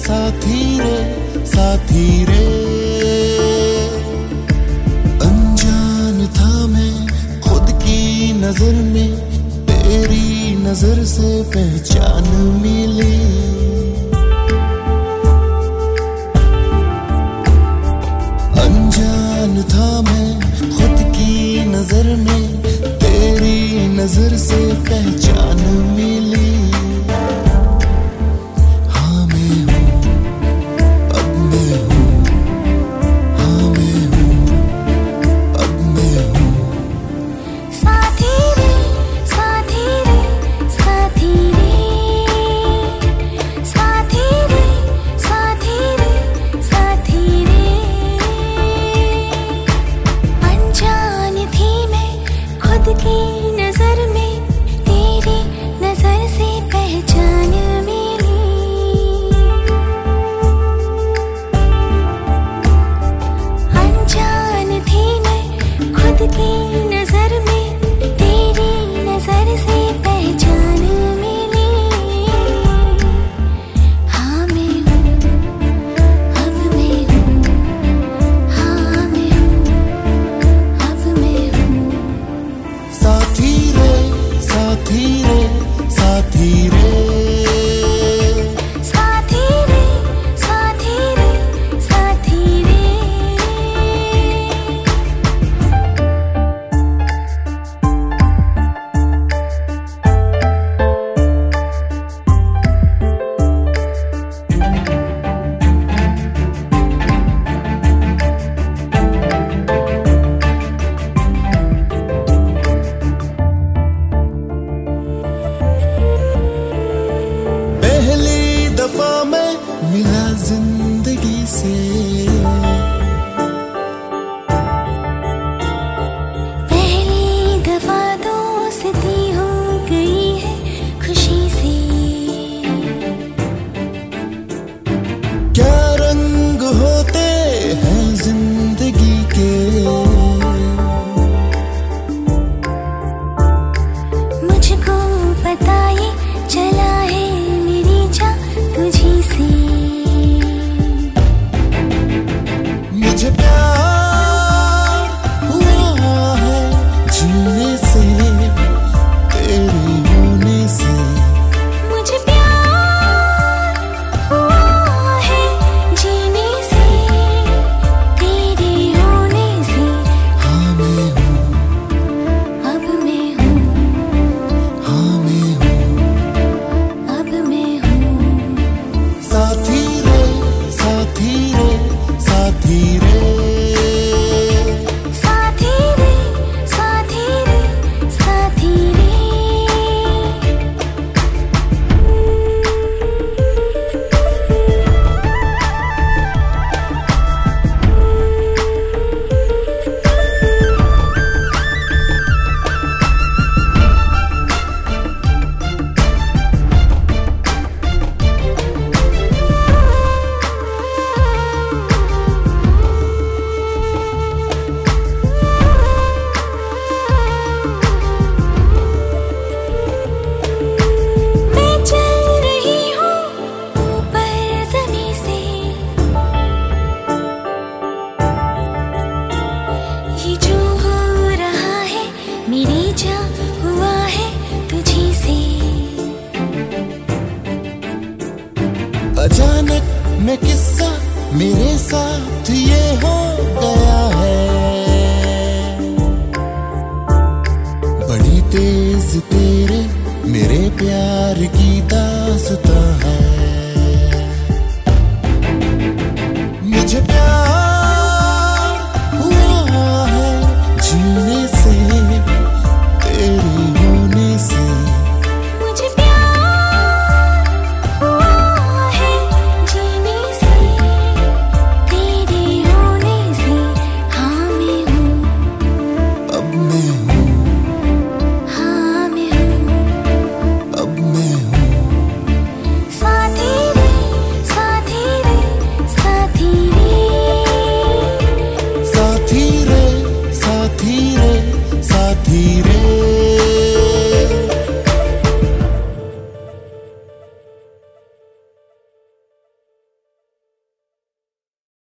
साथी रे साथी रे। अनजान था मैं खुद की नजर में, तेरी नजर से पहचान मिली। अनजान था मैं खुद की नजर में, तेरी नजर से पहचान मिली। मिला जिंदगी से पहली दफा दोस्ती हो गई है खुशी से। क्या रंग होते हैं जिंदगी के, मुझको पता ये चला है मेरी जान तुझी से। मुझे प्यार हुआ है जीने से, तेरे होने से। मुझे प्यार हुआ है जीने से, तेरे होने से। हाँ मैं हूँ, अब मैं हूँ, हाँ मैं हूँ, अब मैं हूँ। साथी रे साथी रे साथी रे। साथी रे साथी रे साथी रे। अचानक में किस्सा मेरे साथ ये हो गया है। बड़ी तेज तेरे मेरे प्यार की दास्तां है।